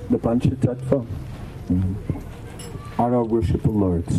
The Panchatattva are our worshipful lords.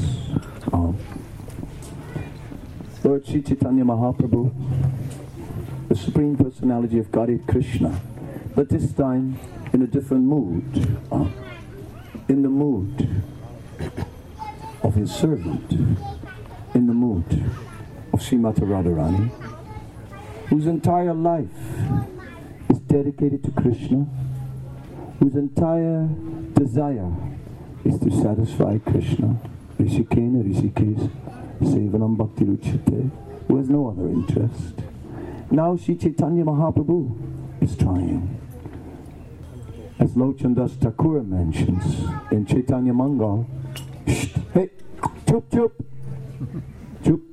Lord Sri Chaitanya Mahaprabhu, the Supreme Personality of Godhead Krishna, but this time in a different mood, in the mood of his servant, in the mood of Srimati Radharani, whose entire life is dedicated to Krishna, whose entire desire is to satisfy Krishna. Rishikena Rishikesh Sevanam Bhakti Ruchite, who has no other interest. Now Sri Chaitanya Mahaprabhu is trying. As Lochandas Thakur mentions in Chaitanya Mangal, hey, chup chup, chup.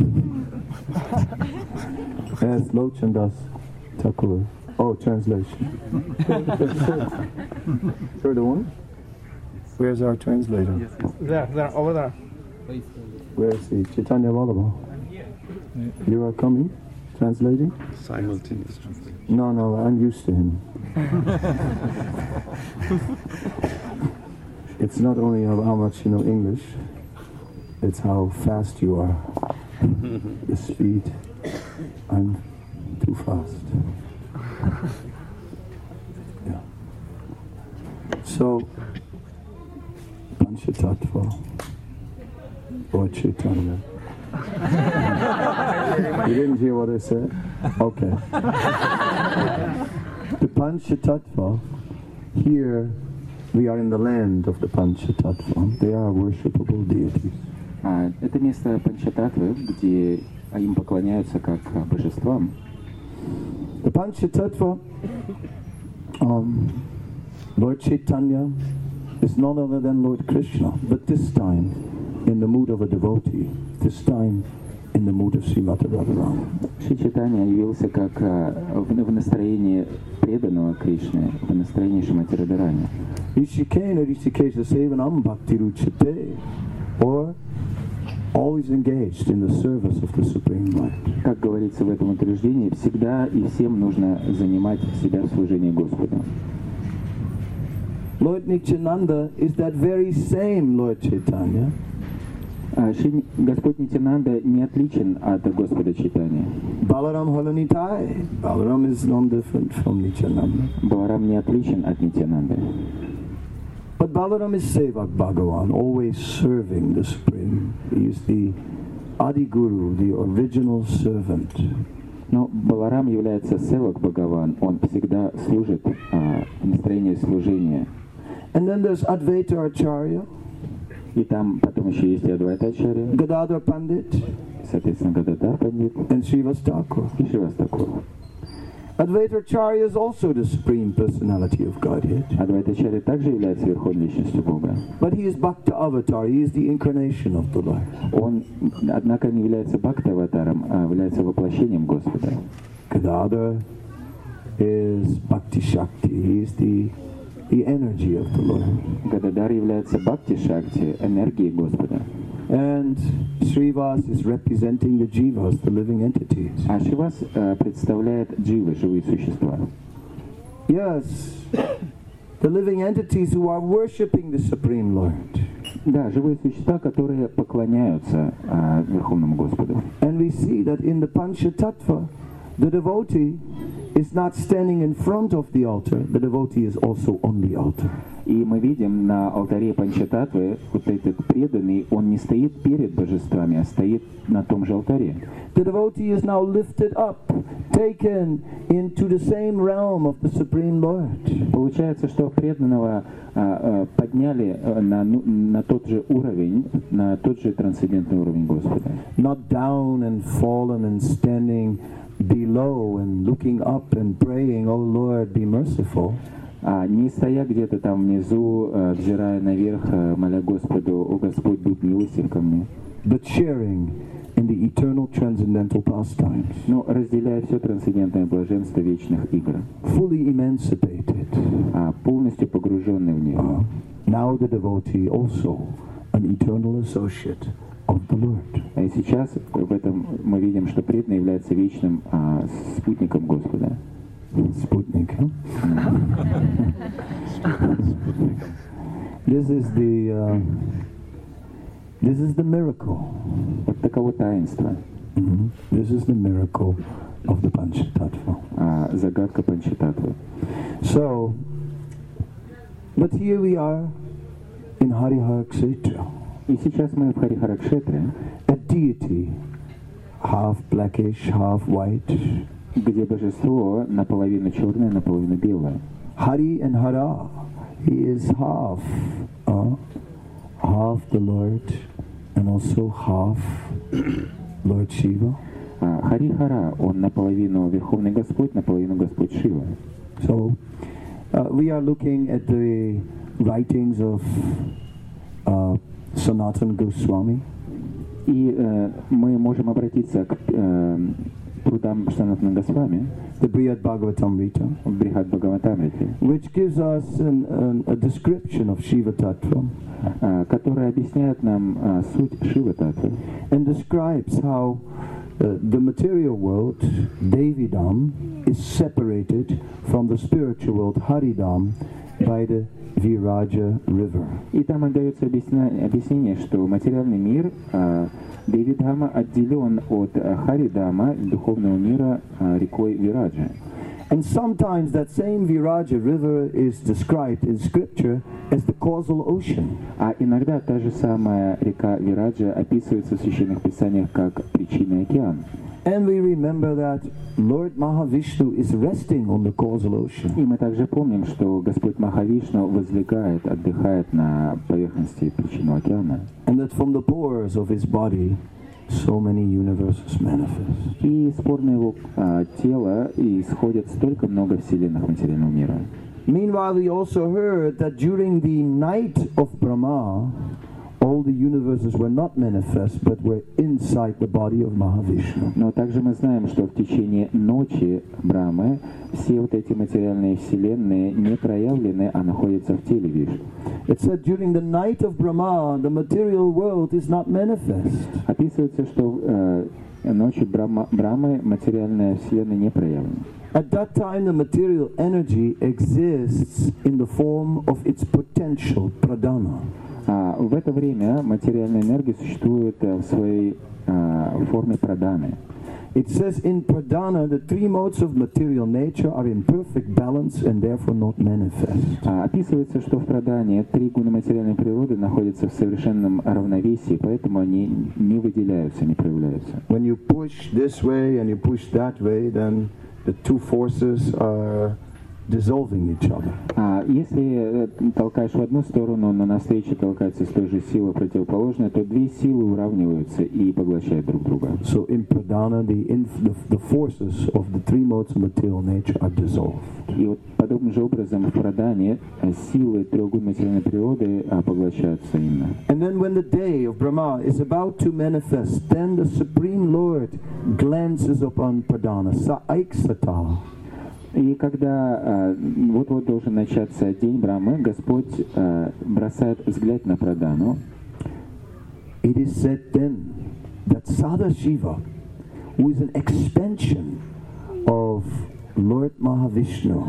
As Lochandas Thakur. Oh, translation. Third one? Where's our translator? There, over there. Where is he? Chaitanya Vallabha. You are coming? Translating? Simultaneous translation. No, I'm used to him. It's not only how much you know English, it's how fast you are. The speed. I'm too fast. Yeah. So, Panchatattva, or Chaitanya. You didn't hear what I said? Okay. The Panchatattva, here we are in the land of the Panchatattva. They are worshipable deities. Это место Панчататтвы, где им поклоняются как божествам. The Panchatattva, Lord Chaitanya is none other than Lord Krishna, but this time in the mood of a devotee, this time in the mood of Srimati Radharani. Шри Чайтанья явился как в настроении преданного Кришне, в настроении Шримати Радхарани. Rishikena Rishikesha Sevanam Bhakti Ruchite, or always engaged in the service of the Supreme Lord. Как говорится в этом утверждении, всегда и всем нужно занимать себя в служении Господу. Lord Nityananda is that very same Lord Chaitanya. Господь Нитянанда не отличен от Господа Чайтаньи. Balaram Halanitai. Balaram is non different from Nityananda. Баларам не отличен от Нитянанды. But Balaram is Sevak Bhagavan, always serving the Supreme. He is the Adi Guru, the original servant. Но Баларам является Севак Бхагаван, он всегда служит в настроении служения. And then there's Advaita Acharya. И там потом еще есть Адвайта Ачарья, Gadadhar Pandit, соответственно, Гададар Пандит and Srivas Thakur. и Шривас Тхакур. Advaita Acharya is also the Supreme Personality of Godhead. Адвайта Ачарья также является верховной личностью Бога. But he is Bhakta Avatar, he is the incarnation of the Lord. Он, однако, не является Бхакта-аватаром, а является воплощением Господа. Gadadhar is Bhakti Shakti, he is the energy of the Lord. Гададар является Бхакти-шакти, энергией Господа. And Srivas is representing the jivas, the living entities. А Шривас представляет дживы, живые существа. Yes, the living entities who are worshipping the Supreme Lord. Да, живые существа, которые поклоняются Верховному Господу. And we see that in the Panchatattva, the devotee is not standing in front of the altar, the devotee is also on the altar. И мы видим на алтаре Панчататтвы, вот этот преданный, он не стоит перед божествами, а стоит на том же алтаре. The devotee is now lifted up, taken into the same realm of the Supreme Lord. Получается, что преданного подняли на тот же уровень, на тот же трансцендентный уровень Господа. Not down and fallen and standing below and looking up and praying, oh Lord, be merciful. Не стоя где-то там внизу, взирая наверх, моля Господу, о Господь, будь милостив ко мне. But sharing in the eternal transcendental pastimes. Но разделяя все трансцендентное блаженство вечных игр. Fully emancipated. Полностью погруженный в него. Now the devotee also an eternal associate of the Lord. И сейчас в этом мы видим, что преданный является вечным спутником Господа. Sputnik. Huh? This is the miracle. Вот таково таинство. This is the miracle of the Panchatattva. Загадка Панчататтвы. So, but here we are in Harihara Kshetra. И сейчас мы в Харихара-кшетре, A deity, half blackish, half white. где божество наполовину черное, наполовину белое. Hari and Hara, he is half the Lord and also half Lord Shiva. Хари-хара, он наполовину Верховный Господь, наполовину Господь Шива. So, we are looking at the writings of Sanatana Goswami. И мы можем обратиться к трудам Санатана Госвами, The Brihad Bhagavatamrita, в Брихад Бхагаватамрите, which gives us a description of Shiva Tattva который объясняет нам суть Шива-татвы and describes how the material world, Devidam, is separated from the spiritual world, Haridam, by the Viraja river. И там отдается объяснение, что материальный мир Девидхама отделен от Харидама, духовного мира, рекой Вираджа. And sometimes that same Viraja river is described in scripture as the causal ocean. А иногда та же самая река Вираджа описывается в священных писаниях как причинный океан. And we remember that Lord Mahavishnu is resting on the causal ocean. И мы также помним, что Господь Махавишну возлегает, отдыхает на поверхности причинного океана. And that from the pores of his body so many universes manifest. И из пор его тела исходит столько много вселенных материального мира. Meanwhile, we also heard that during the night of Brahma, all the universes were not manifest, but were inside the body of Mahavishnu. Но также мы знаем, что в течение ночи Брамы все вот эти материальные вселенные не проявлены, а находятся в теле Вишну. It said during the night of Brahma, the material world is not manifest. Описывается, что ночью Брамы материальная вселенная не проявлена. At that time, the material energy exists in the form of its potential, pradana. В это время материальная энергия существует в своей форме праданы. It says in pradana, the three modes of material nature are in perfect balance and therefore not manifest. Описывается, что в прадане три гуна материальной природы находятся в совершенном равновесии, поэтому они не выделяются, не проявляются. When you push this way and you push that way, then the two forces are dissolving each other. Если толкаешь в одну сторону, но навстречу толкается с той же силой противоположной, то две силы уравниваются и поглощают друг друга. So in pradana, the forces of the three modes of material nature are dissolved. И вот подобным же образом в прадане силы трех гун материальной природы поглощаются именно. And then when the day of Brahma is about to manifest, then the Supreme Lord glances upon pradana, sa-aiksata. И когда вот-вот должен начаться день Брамы, Господь бросает взгляд на прадану. It is said then that Sadashiva, who is an expansion of Lord Mahavishnu,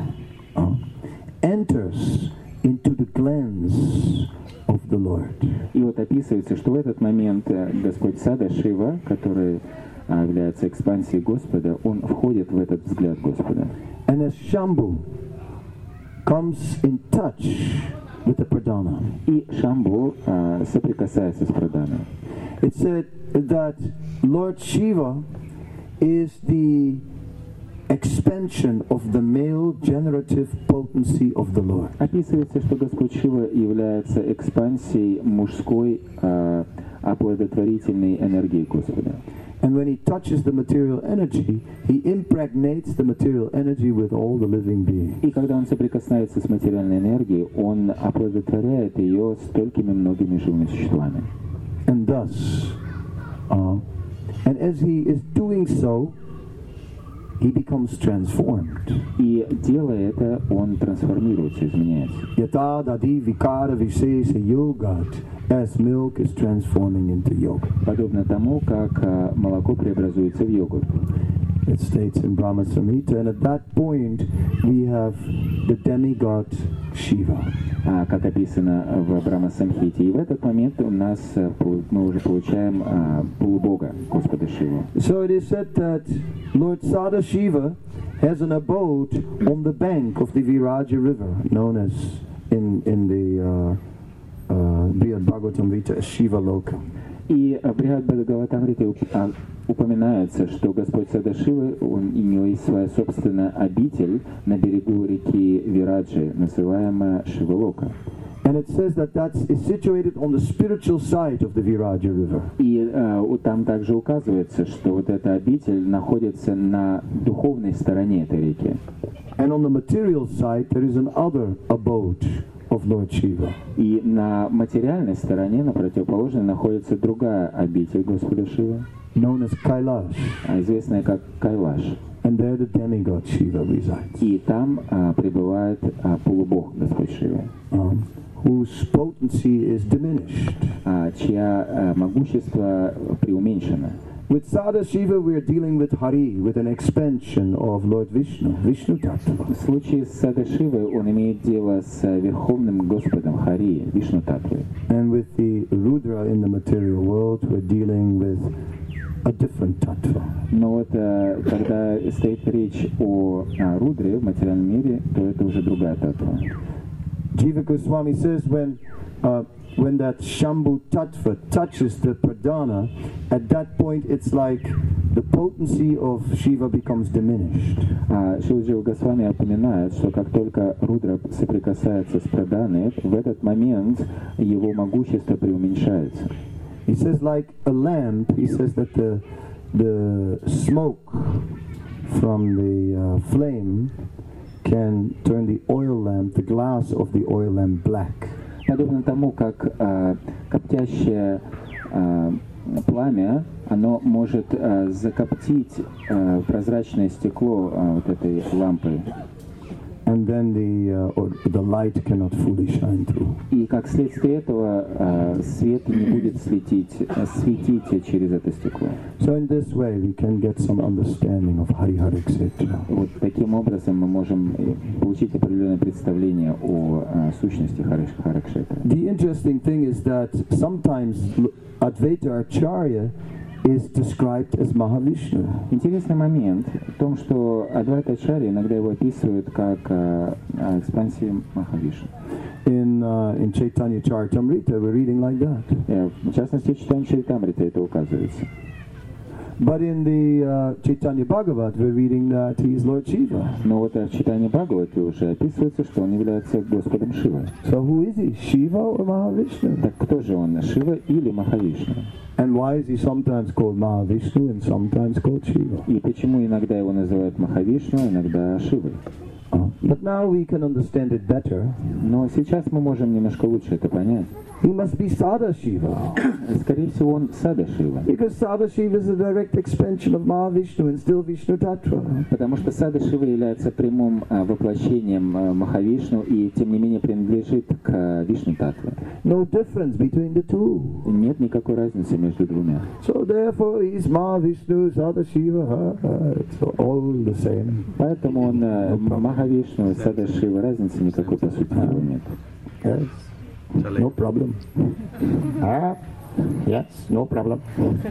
enters into the glens of the Lord. И вот описывается, что в этот момент Господь Сада Шива, который является экспансией Господа, он входит в этот взгляд Господа. And as Shambhu comes in touch with the pradana, И Шамбу соприкасается с праданой. it said that Lord Shiva is the expansion of the male generative potency of the Lord. Описывается, что Господь Шива является экспансией мужской оплодотворительной энергии Господа. And when he touches the material energy, he impregnates the material energy with all the living beings. И когда он соприкасается с материальной энергией, он оплодотворяет ее столькими многими живыми существами. And thus, and as he is doing so, he becomes transformed. И делая это, он трансформируется, изменяется. Yata dadi vikara visesa yogat, as milk is transforming into yogurt. Подобно тому, как молоко преобразуется в йогурт. It states in Brahma Samhita, and at that point we have the demigod Shiva. Как описано в Брахма Самхите. И в этот момент у нас мы уже получаем полубога Господа Шиву. So it is said that Lord Sadashiva has an abode on the bank of the Viraja river, known as in the Brihad Bhagavatamrita as Shiva Loka. И в Брихад Бхагаватамрите упоминается, что Господь Садашива, у него есть своя собственная обитель на берегу реки Вираджи, называемая Шивалока. And it says that that is situated on the spiritual side of the Viraja river. И там также указывается, что вот эта обитель находится на духовной стороне этой реки. And on the material side there is another abode of Lord Shiva. И на материальной стороне, на противоположной, находится другая обитель Господа Шивы, Known as Kailash. Известная как Кайлаш. And there the demigod Shiva resides. И там пребывает полубог Господь Шивы, Whose potency is diminished. Чья могущество преуменьшено. With Sadashiva we are dealing with Hari, with an expansion of Lord Vishnu, Vishnu Tattva. В случае с Садашивой он имеет дело с Верховным Господом Хари, Вишну Татвой. And with the Rudra in the material world we're dealing with a different tattva. Но вот когда стоит речь о Рудре в материальном мире, то это уже другая татва. Jiva Goswami says when that Shambhu Tattva touches the Pradhana, at that point it's like the potency of Shiva becomes diminished. Шилджива Госвами упоминает, что как только Рудра соприкасается с Праданой, в этот момент его могущество преуменьшается. He says like a lamp, he says that the smoke from the flame can turn the oil lamp, the glass of the oil lamp black. Подобно тому, как коптящее пламя, оно может закоптить прозрачное стекло вот этой лампы. And then the light cannot fully shine through. И как следствие этого свет не будет светить через это стекло. So in this way we can get some understanding of Hari Hari etc. Вот таким образом мы можем получить определенное представление о сущности Харакшетра. The interesting thing is that sometimes Advaita Acharya is described as Mahavishnu. Интересный момент в том, что Адвайта Ачарья иногда его описывают как экспансию Махавишну. In Chaitanya Charitamrita we're reading like that. В частности, в Чайтанья Чаритамрите это указывается. But in the Chaitanya Bhagavat we're reading that he is Lord Shiva. Но вот в Чайтанья Бхагавате уже описывается, что он является Господом Шивой. So who is he? Shiva or Mahavishnu? Так кто же он, Шива или Махавишну? And why is he sometimes called Mahavishnu and sometimes called Shiva? И почему иногда его называют Махавишну, иногда Шивой? But now we can understand it better. Но сейчас мы можем немножко лучше это понять. He must be Sadashiva. Скорее всего, он Садашива. Because Sadashiva is a direct expansion of Mahavishnu and still Vishnu Tattva. Потому что Садашива является прямым воплощением Махавишну и, тем не менее, принадлежит к Вишну Татве. No difference between the two. Нет никакой разницы между двумя. So therefore he is Mahavishnu, Sadashiva, it's all the same. Поэтому он Махавишну, Садашива, разницы никакой по сути дела нет. Yes. No problem. Yes, no problem.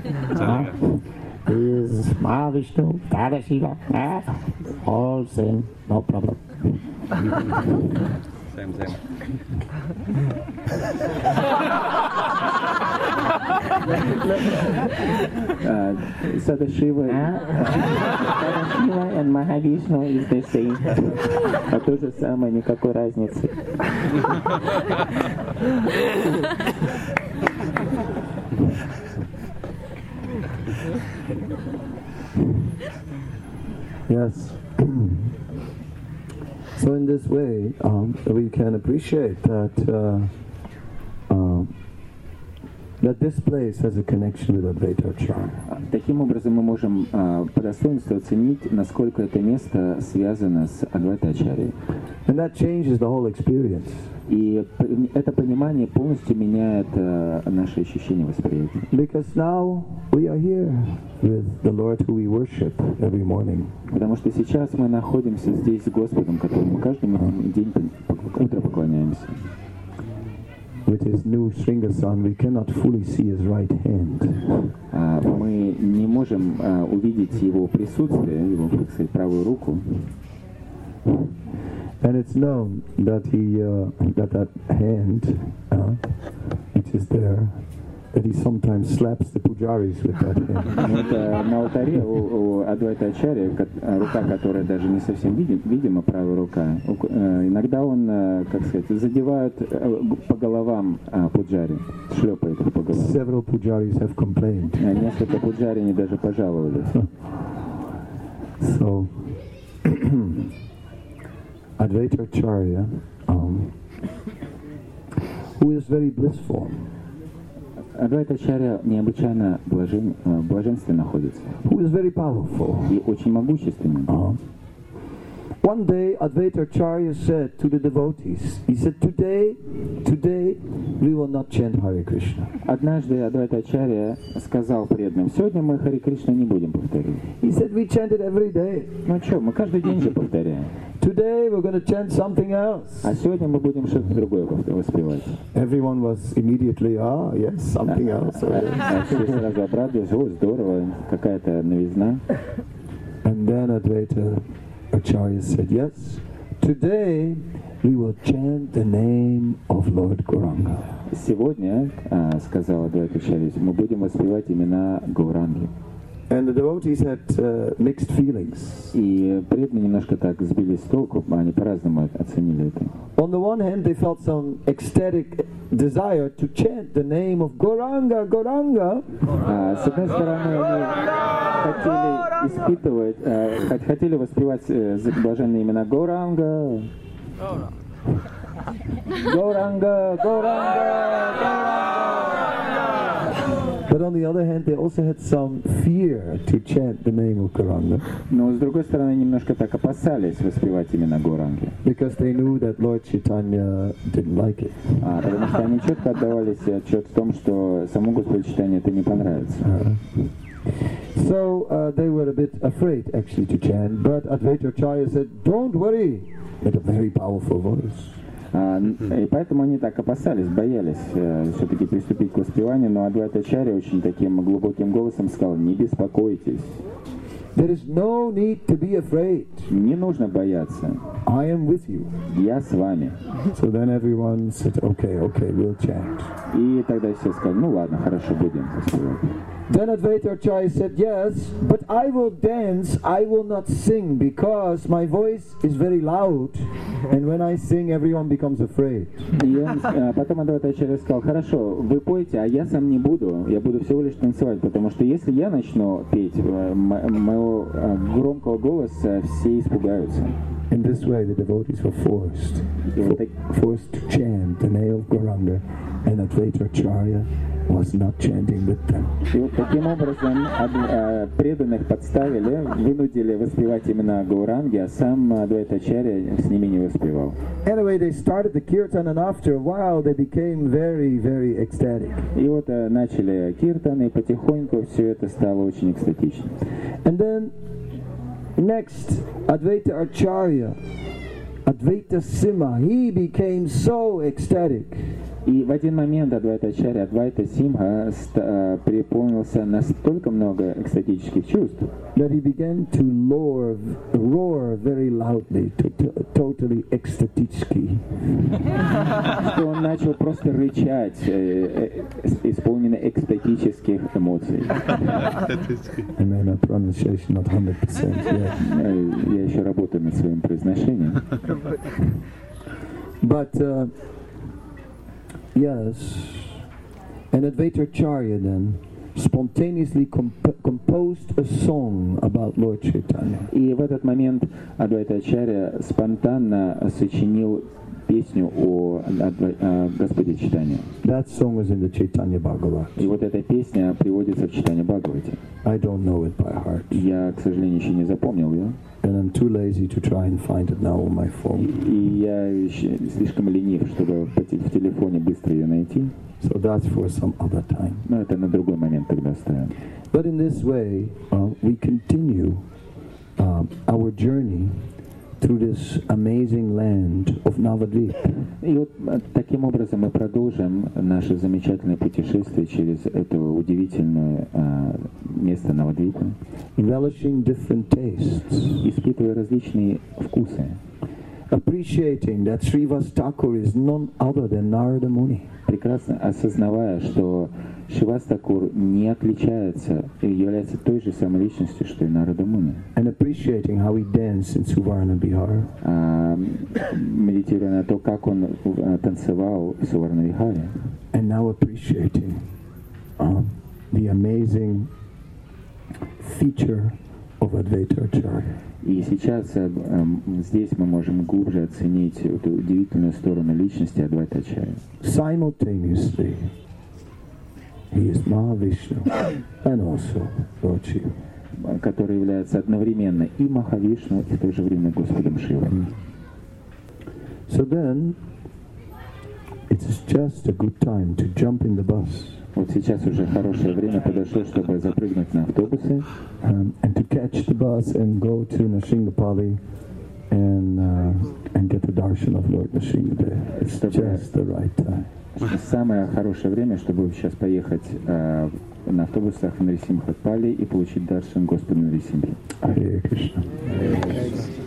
He is Mahavishnu, Sadashiva, all same, no problem. Same. Sadashiva and Mahavishnu is the same. А то же самое, никакой разницы. Yes. So in this way, we can appreciate that that this place has a connection with Advaita Acharya. Таким образом, мы можем по достоинству оценить, насколько это место связано с Адвайта-ачарьей. And that changes the whole experience. И это понимание полностью меняет наше ощущение восприятия. Because now we are here with the Lord who we worship every morning. Потому что сейчас мы находимся здесь с Господом, которому каждый день утро поклоняемся. With his new Sringasan, we cannot fully see his right hand. Мы не можем увидеть его присутствие, его, так сказать, правую руку. And it's known that that hand, which is there, that he sometimes slaps the pujaris with that hand. На алтаре у Адвайта-ачарьи рука, которая даже не совсем видима, правая рука, иногда он, как сказать, задевает по головам пуджари, шлепает их по головам. Several pujaris have complained. Несколько пуджари они даже пожаловались. So, Advaita Acharya, who is very blissful, Адвайта-ачарья необычайно в блаженстве находится. who is very powerful. И очень могущественный. One day, Advaita Acharya said to the devotees, he said, today we will not chant Hare Krishna. Однажды Адвайта-ачарья сказал преданным: сегодня мы Харе Кришна не будем повторять. He said, we chant it every day. Ну что, мы каждый день же повторяем. Today we're going to chant something else. А сегодня мы будем что-то другое воспевать. Everyone was immediately, yes, something else. Все сразу обрадовались: о, здорово, какая-то новизна. And then Advaita Acharya said, yes, today we will chant the name of Lord Gauranga. Сегодня, сказал Адвайта-ачарья, мы будем воспевать имена Гауранги. And the devotees had mixed feelings. И преданные немножко так сбились с толку, они по-разному оценили это. On the one hand, they felt some ecstatic desire to chant the name of Gauranga, Gauranga. С одной стороны, они хотели воспевать блаженные имена Гауранга. Gauranga, Gauranga, Gauranga. But on the other hand, they also had some fear to chant the name of Gauranga. Но с другой стороны, немножко так опасались воспевать имена Гауранги. Because they knew that Lord Chaitanya didn't like it. Потому что они четко отдавали себе отчет в том, что самому Господу Чайтанье это не понравится. So they were a bit afraid actually to chant, but Advaita Acharya said, don't worry, with a very powerful voice. И поэтому они так опасались, боялись все-таки приступить к воспеванию, но Адвайта-ачарья очень таким глубоким голосом сказал: не беспокойтесь. There is no need to be afraid. Не нужно бояться. I am with you. Я с вами. So then everyone said, okay, we'll chant. И тогда все сказали: ну ладно, хорошо, будем воспевать. Then Advaita Acharya said, yes, but I will dance, I will not sing, because my voice is very loud, and when I sing, everyone becomes afraid. И потом Адвайта-ачарья сказал: хорошо, вы пойте, а я сам не буду, я буду всего лишь танцевать, потому что если я начну петь, моего громкого голоса все испугаются. In this way, the devotees were forced to chant the name of Gauranga, and Advaita Acharya was not chanting with them. И вот таким образом преданных подставили, вынудили воспевать имена Гауранги, а сам Адвайта-ачарья с ними не воспевал. Anyway, they started the kirtan, and after a while, they became very, very ecstatic. И вот начали киртан, и потихоньку все это стало очень экстатичным. And then next, Advaita Acharya, Advaita Simha, he became so ecstatic. И в один момент Адвайта-ачарья, Адвайта Симха, переполнился настолько много экстатических чувств, that he began to roar very loudly, totally ecstatически. Что он начал просто рычать, исполненный экстатических эмоций. And then my pronunciation not 100% yet. Я еще работаю над своим произношением. But yes, and Advaita Acharya then spontaneously composed a song about Lord Chaitanya. И в этот момент Адвайта-ачарья спонтанно сочинил песню о Господе читания. That song is in the Chaitanya Bhagavat. И вот эта песня приводится в читании Бхагавати. I don't know it by heart. Я, к сожалению, еще не запомнил ее. And I'm too lazy to try and find it now on my phone. И я слишком ленив, чтобы в телефоне быстро ее найти. So that's for some other time. Но это на другой момент тогда оставим. But in this way, we continue our journey through this amazing land of Navadvip. И вот таким образом мы продолжим наше замечательное путешествие через это удивительное место Навадвипа, Relishing different tastes. испытывая различные вкусы, Appreciating that Srivas Thakur is none other than Narada Muni. прекрасно осознавая, что Шривас Такур не отличается и является той же самой личностью, что и Нарада Муни. And appreciating how he danced in Suvarna Bihar. Медитируя на то, как он танцевал в Суварна-Вихаре. And now appreciating the amazing feature of Advaita Acharya. И сейчас здесь мы можем глубже оценить эту удивительную сторону личности Адвайта Ачарьи. Simultaneously, he is Mahavishnu and also Lord Shiva, который является одновременно и Махавишну, и в то же время Господом Шивой. So then, it is just a good time to jump in the bus. Вот сейчас уже хорошее время подошло, чтобы запрыгнуть на автобусы And to catch the bus and go to Nrsimhapali and get the darshan of Lord Nrsimhadev. It's just the right time. Самое хорошее время, чтобы сейчас поехать на автобусах в Нрисимхапали и получить даршан Господа Нрисимхи. Hare Krishna.